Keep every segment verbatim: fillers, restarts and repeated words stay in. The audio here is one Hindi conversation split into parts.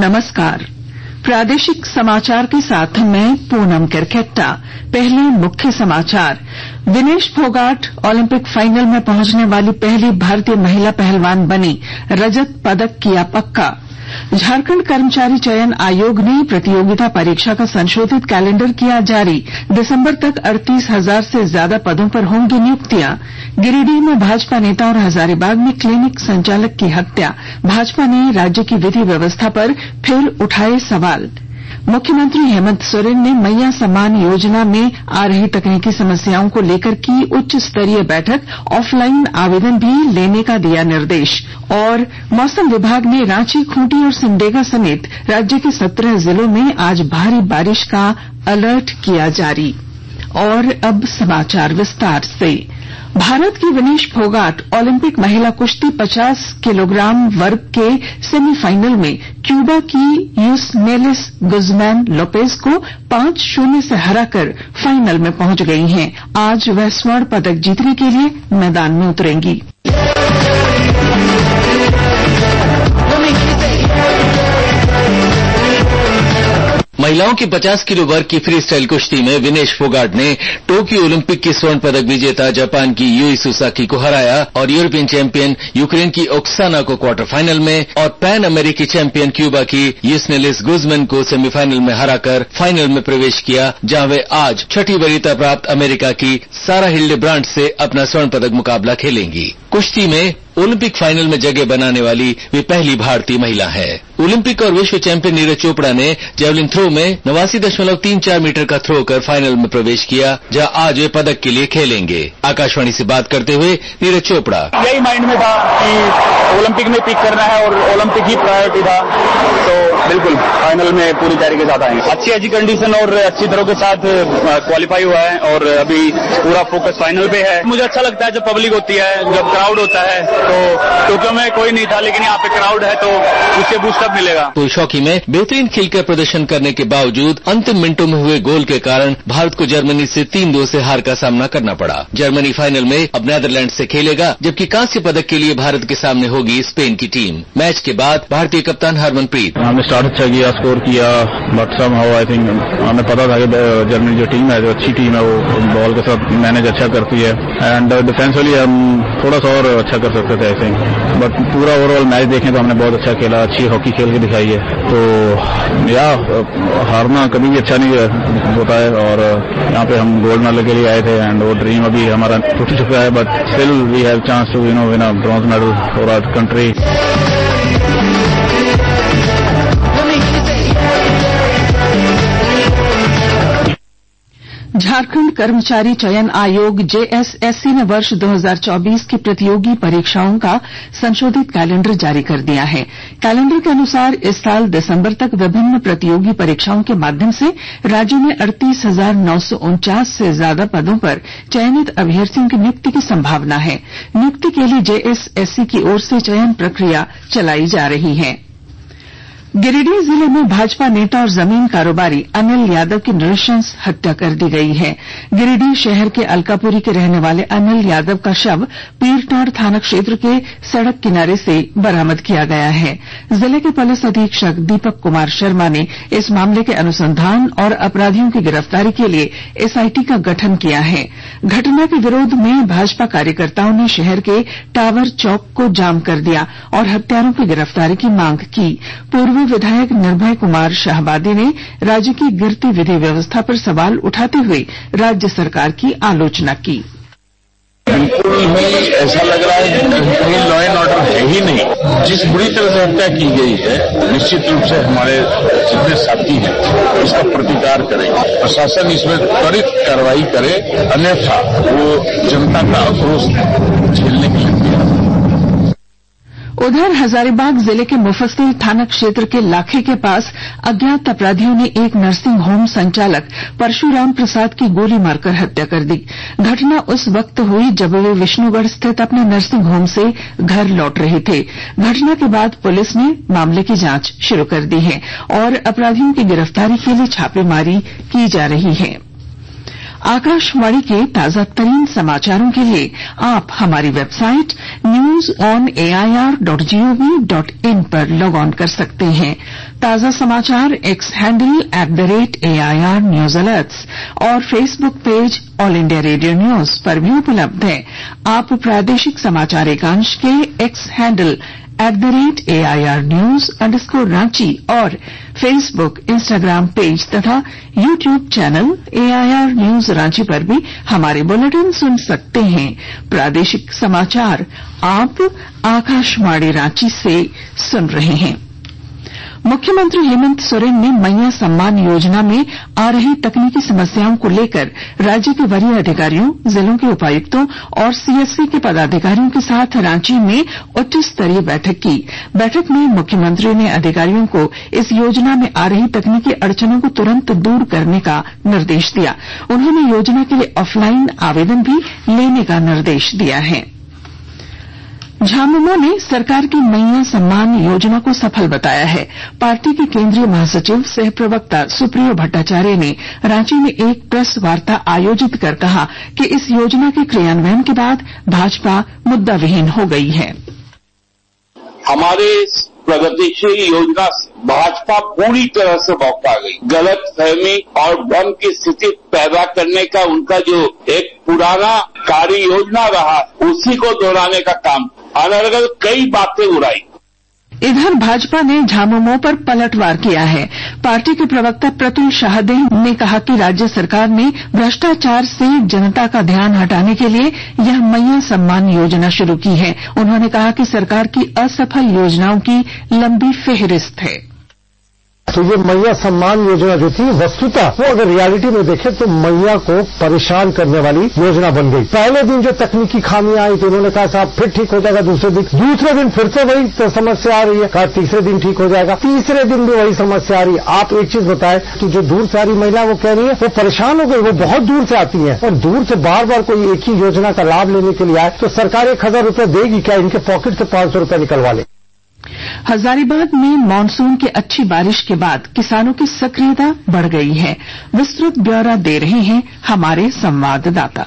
नमस्कार। प्रादेशिक समाचार के साथ मैं पूनम किरकेट्टा। पहले मुख्य समाचार। विनेश फोगाट ओलंपिक फाइनल में पहुंचने वाली पहली भारतीय महिला पहलवान बनी, रजत पदक किया पक्का। झारखंड कर्मचारी चयन आयोग ने प्रतियोगिता परीक्षा का संशोधित कैलेंडर किया जारी। दिसंबर तक अड़तीस हजार से ज्यादा पदों पर होंगी नियुक्तियां। गिरिडीह में भाजपा नेता और हजारीबाग में क्लिनिक संचालक की हत्या। भाजपा ने राज्य की विधि व्यवस्था पर फिर उठाए सवाल। मुख्यमंत्री हेमंत सोरेन ने मैया सम्मान योजना में आ रही तकनीकी समस्याओं को लेकर की उच्च स्तरीय बैठक। ऑफलाइन आवेदन भी लेने का दिया निर्देश। और मौसम विभाग ने रांची, खूंटी और सिमडेगा समेत राज्य के सत्रह जिलों में आज भारी बारिश का अलर्ट किया जारी। और अब समाचार विस्तार से। भारत की विनेश फोगाट ओलंपिक महिला कुश्ती पचास किलोग्राम वर्ग के सेमीफाइनल में क्यूबा की यूसनेलिस गुजमैन लोपेज को पांच शून्य से हराकर फाइनल में पहुंच गई हैं। आज वह स्वर्ण पदक जीतने के लिए मैदान में उतरेंगी। महिलाओं की पचास किलो वर्ग की फ्री स्टाइल कुश्ती में विनेश फोगाट ने टोक्यो ओलंपिक की स्वर्ण पदक विजेता जापान की यूई सुसाकी को हराया और यूरोपियन चैंपियन यूक्रेन की ओक्साना को क्वार्टर फाइनल में और पैन अमेरिकी चैंपियन क्यूबा की यूसनेलिस गुजमैन को सेमीफाइनल में हराकर फाइनल में प्रवेश किया, जहां वे आज छठी वरीयता प्राप्त अमेरिका की सारा हिल्डेब्रांड से अपना स्वर्ण पदक मुकाबला खेलेंगी। कुश्ती में ओलंपिक फाइनल में जगह बनाने वाली वे पहली भारतीय महिला है। ओलंपिक और विश्व चैंपियन नीरज चोपड़ा ने जेवलिन थ्रो में नवासी दशमलव तीन चार मीटर का थ्रो कर फाइनल में प्रवेश किया, जहां आज वे पदक के लिए खेलेंगे। आकाशवाणी से बात करते हुए नीरज चोपड़ा। यही माइंड में था कि ओलंपिक में पिक करना है और ओलंपिक ही प्रायोरिटी था, तो बिल्कुल फाइनल में पूरी तैयारी के साथ आएंगे। अच्छी अच्छी कंडीशन और अच्छी तरह के साथ क्वालिफाई हुआ है और अभी पूरा फोकस फाइनल पे है। मुझे अच्छा लगता है जब पब्लिक होती है, जब क्राउड होता है। तो टोक्यो में कोई नहीं था, लेकिन यहाँ पे क्राउड है तो उससे बूस्टअप मिलेगा। पुरुष हॉकी में बेहतरीन खेलकर प्रदर्शन करने के बावजूद अंतिम मिनटों में हुए गोल के कारण भारत को जर्मनी से तीन दो से हार का सामना करना पड़ा। जर्मनी फाइनल में अब नीदरलैंड से खेलेगा, जबकि कांस्य पदक के लिए भारत के सामने होगी स्पेन की टीम। मैच के बाद भारतीय कप्तान हरमनप्रीत। हमने स्टार्ट अच्छा किया, स्कोर किया, बट समहाउ आई थिंक हमें पता था कि जर्मनी जो टीम है, जो अच्छी टीम है, वो बॉल के साथ मैनेज अच्छा करती है एंड डिफेंसिवली हम थोड़ा सा और अच्छा कर सकते थे आई थिंक। बट पूरा ओवरऑल मैच देखें तो हमने बहुत अच्छा खेला, अच्छी हॉकी खेल के दिखाई है। तो या हारना कभी भी अच्छा नहीं होता है और यहाँ पे हम गोल्ड मेडल के लिए आए थे एंड वो ड्रीम अभी हमारा टूट चुका है, but still we have chance to you know win a bronze medal for our country. Jharkhand कर्मचारी चयन आयोग जेएसएससी ने वर्ष दो हज़ार चौबीस की प्रतियोगी परीक्षाओं का संशोधित कैलेंडर जारी कर दिया है। कैलेंडर के अनुसार इस साल दिसंबर तक विभिन्न प्रतियोगी परीक्षाओं के माध्यम से राज्य में अड़तीस हजार नौ सौ उनचास से ज्यादा पदों पर चयनित अभ्यर्थियों की नियुक्ति की संभावना है। नियुक्ति के लिए जेएसएससी की ओर से चयन प्रक्रिया चलाई जा रही है। गिरिडीह जिले में भाजपा नेता और जमीन कारोबारी अनिल यादव की नृशंस हत्या कर दी गई है। गिरिडीह शहर के अलकापुरी के रहने वाले अनिल यादव का शव पीरटांड थाना क्षेत्र के सड़क किनारे से बरामद किया गया है। जिले के पुलिस अधीक्षक दीपक कुमार शर्मा ने इस मामले के अनुसंधान और अपराधियों की गिरफ्तारी के लिए एसआईटी का गठन किया है। घटना के विरोध में भाजपा कार्यकर्ताओं ने शहर के टावर चौक को जाम कर दिया और हत्यारों की गिरफ्तारी की मांग की। पूर्व विधायक निर्भय कुमार शाहबादी ने राज्य की गिरती विधि व्यवस्था पर सवाल उठाते हुए राज्य सरकार की आलोचना की। बिल्कुल ही ऐसा लग रहा है कि लॉ एंड ऑर्डर है ही नहीं। जिस बुरी तरह से हत्या की गई है, निश्चित रूप से हमारे जितने साथी हैं इसका प्रतिकार करेंगे। प्रशासन इसमें त्वरित कार्रवाई करे, अन्यथा वो जनता का आक्रोश झेलने के लिए तैयार है। उधर हजारीबाग जिले के मुफस्सिल थाना क्षेत्र के लाखे के पास अज्ञात अपराधियों ने एक नर्सिंग होम संचालक परशुराम प्रसाद की गोली मारकर हत्या कर दी। घटना उस वक्त हुई जब वे विष्णुगढ़ स्थित अपने नर्सिंग होम से घर लौट रहे थे। घटना के बाद पुलिस ने मामले की जांच शुरू कर दी है और अपराधियों की गिरफ्तारी के लिए छापेमारी की जा रही है। आकाशवाणी के ताजा तरीन समाचारों के लिए आप हमारी website news on A I R dot G O V dot in पर लॉग ऑन कर सकते हैं। ताजा समाचार X handle at the rate A I R news alerts और Facebook page All India Radio news पर भी उपलब्ध है। आप प्रादेशिक समाचार एकांश के X handle at the rate A I R news underscore Ranchi और फेसबुक, इंस्टाग्राम पेज तथा YouTube channel A I R news Ranchi पर भी हमारे बुलेटिन सुन सकते हैं। प्रादेशिक समाचार आप आकाशवाणी रांची से सुन रहे हैं। मुख्यमंत्री हेमंत सोरेन ने मैया सम्मान योजना में आ रही तकनीकी समस्याओं को लेकर राज्य के वरीय अधिकारियों, जिलों के उपायुक्तों और सीएससी के पदाधिकारियों के साथ रांची में उच्च स्तरीय बैठक की। बैठक में मुख्यमंत्री ने अधिकारियों को इस योजना में आ रही तकनीकी अड़चनों को तुरंत दूर करने का निर्देश दिया। उन्होंने योजना के लिए ऑफलाइन आवेदन भी लेने का निर्देश दिया है। झामुमो ने सरकार की मैया सम्मान योजना को सफल बताया है। पार्टी के केंद्रीय महासचिव सह प्रवक्ता सुप्रियो भट्टाचार्य ने रांची में एक प्रेस वार्ता आयोजित कर कहा कि इस योजना के क्रियान्वयन के बाद भाजपा मुद्दा विहीन हो गई है। हमारे प्रगतिशील योजना से भाजपा पूरी तरह से बौखला गई। गलत फहमी और भ्रम की स्थिति पैदा करने का उनका जो एक पुराना कार्य योजना रहा, उसी को दोहराने का काम, अनर्गल कई बातें उड़ाई। इधर भाजपा ने झामुमो पर पलटवार किया है। पार्टी के प्रवक्ता प्रतुल शाहदेव ने कहा कि राज्य सरकार ने भ्रष्टाचार से जनता का ध्यान हटाने के लिए यह मैया सम्मान योजना शुरू की है। उन्होंने कहा कि सरकार की असफल योजनाओं की लंबी फेहरिस्त है। तो ये मैया सम्मान योजना जो थी, वस्तुतः वो अगर रियलिटी में देखें तो मैया को परेशान करने वाली योजना बन गई। पहले दिन जो तकनीकी खामियां आई तो उन्होंने कहा साहब फिर ठीक हो जाएगा, दूसरे दिन दूसरे दिन फिर से वही तो समस्या आ रही है, कहा तीसरे दिन ठीक हो जाएगा, तीसरे दिन भी वही समस्या आ रही है। आप एक चीज बताएं कि जो दूर से आ रही महिला वो कह रही है वो परेशान हो गई, वो बहुत दूर से आती है और दूर से बार बार कोई एक ही योजना का लाभ लेने के लिए आए तो सरकार एक हजार रूपये देगी क्या, इनके पॉकेट से पांच सौ रूपये निकलवा ले। हजारीबाग में मानसून की अच्छी बारिश के बाद किसानों की सक्रियता बढ़ गई है। विस्तृत ब्यौरा दे रहे हैं हमारे संवाददाता।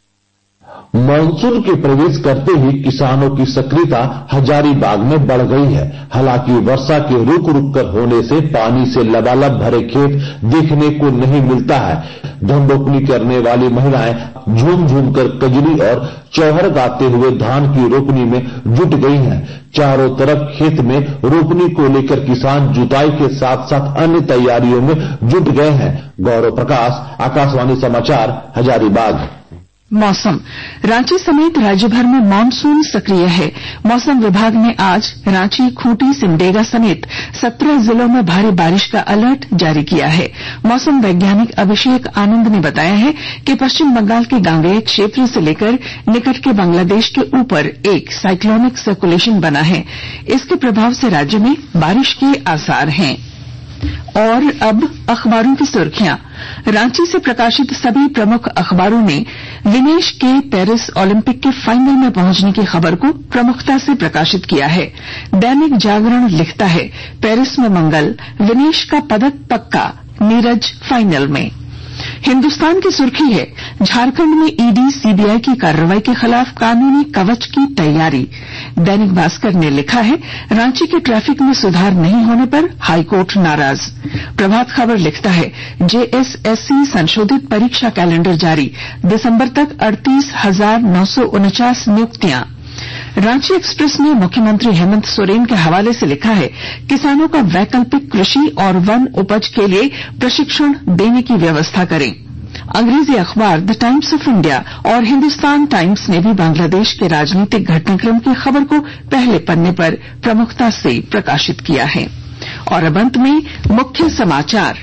मानसून के प्रवेश करते ही किसानों की सक्रियता हजारीबाग में बढ़ गई है। हालांकि वर्षा के रुक रुक कर होने से पानी से लबालब भरे खेत देखने को नहीं मिलता है। धन रोपनी करने वाली महिलाएं झूम झूम कर कजरी और चौहर गाते हुए धान की रोपनी में जुट गई हैं। चारों तरफ खेत में रोपनी को लेकर किसान जुताई के साथ साथ अन्य तैयारियों में जुट गए हैं। गौरव प्रकाश, आकाशवाणी समाचार, हजारीबाग। मौसम। रांची समेत राज्यभर में मानसून सक्रिय है। मौसम विभाग ने आज रांची, खूंटी, सिमडेगा समेत सत्रह जिलों में भारी बारिश का अलर्ट जारी किया है। मौसम वैज्ञानिक अभिषेक आनंद ने बताया है कि पश्चिम बंगाल के गांगेय क्षेत्र से लेकर निकट के बांग्लादेश के ऊपर एक साइक्लोनिक सर्कुलेशन बना है। इसके प्रभाव से राज्य में बारिश के आसार हैं। और अब अखबारों की सुर्खियां। रांची से प्रकाशित सभी प्रमुख अखबारों ने विनेश के पेरिस ओलंपिक के फाइनल में पहुंचने की खबर को प्रमुखता से प्रकाशित किया है। दैनिक जागरण लिखता है, पेरिस में मंगल, विनेश का पदक पक्का, नीरज फाइनल में। हिन्दुस्तान की सुर्खी है, झारखंड में ईडी सीबीआई की कार्रवाई के खिलाफ कानूनी कवच की तैयारी। दैनिक भास्कर ने लिखा है, रांची के ट्रैफिक में सुधार नहीं होने पर हाईकोर्ट नाराज। प्रभात खबर लिखता है, जेएसएससी संशोधित परीक्षा कैलेंडर जारी, दिसंबर तक अड़तीस हजार नौ सौ उनचास नियुक्तियां। रांची एक्सप्रेस ने मुख्यमंत्री हेमंत सोरेन के हवाले से लिखा है, किसानों का वैकल्पिक कृषि और वन उपज के लिए प्रशिक्षण देने की व्यवस्था करें। अंग्रेजी अखबार द टाइम्स ऑफ इंडिया और हिन्दुस्तान टाइम्स ने भी बांग्लादेश के राजनीतिक घटनाक्रम की खबर को पहले पन्ने पर प्रमुखता से प्रकाशित किया है। और अब अंत में मुख्य समाचार।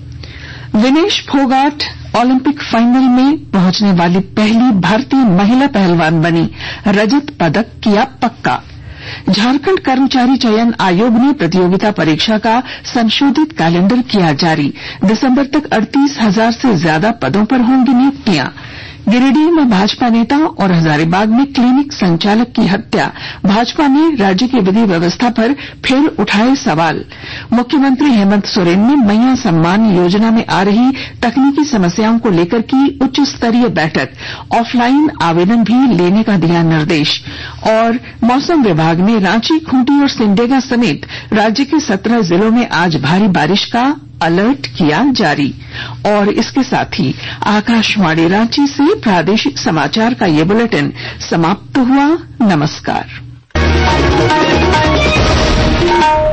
विनेश फोगाट ओलंपिक फाइनल में पहुंचने वाली पहली भारतीय महिला पहलवान बनी, रजत पदक किया पक्का। झारखंड कर्मचारी चयन आयोग ने प्रतियोगिता परीक्षा का संशोधित कैलेंडर किया जारी, दिसंबर तक अड़तीस हजार से ज्यादा पदों पर होंगी नियुक्तियां। गिरिडीह में भाजपा नेता और हजारीबाग में क्लिनिक संचालक की हत्या, भाजपा ने राज्य की विधि व्यवस्था पर फिर उठाए सवाल। मुख्यमंत्री हेमंत सोरेन ने मैया सम्मान योजना में आ रही तकनीकी समस्याओं को लेकर की उच्च स्तरीय बैठक, ऑफलाइन आवेदन भी लेने का दिया निर्देश। और मौसम विभाग विभाग ने रांची, खूंटी और सिमडेगा समेत राज्य के सत्रह जिलों में आज भारी बारिश का अलर्ट किया जारी। और इसके साथ ही आकाशवाणी रांची से प्रादेशिक समाचार का ये बुलेटिन समाप्त हुआ। नमस्कार।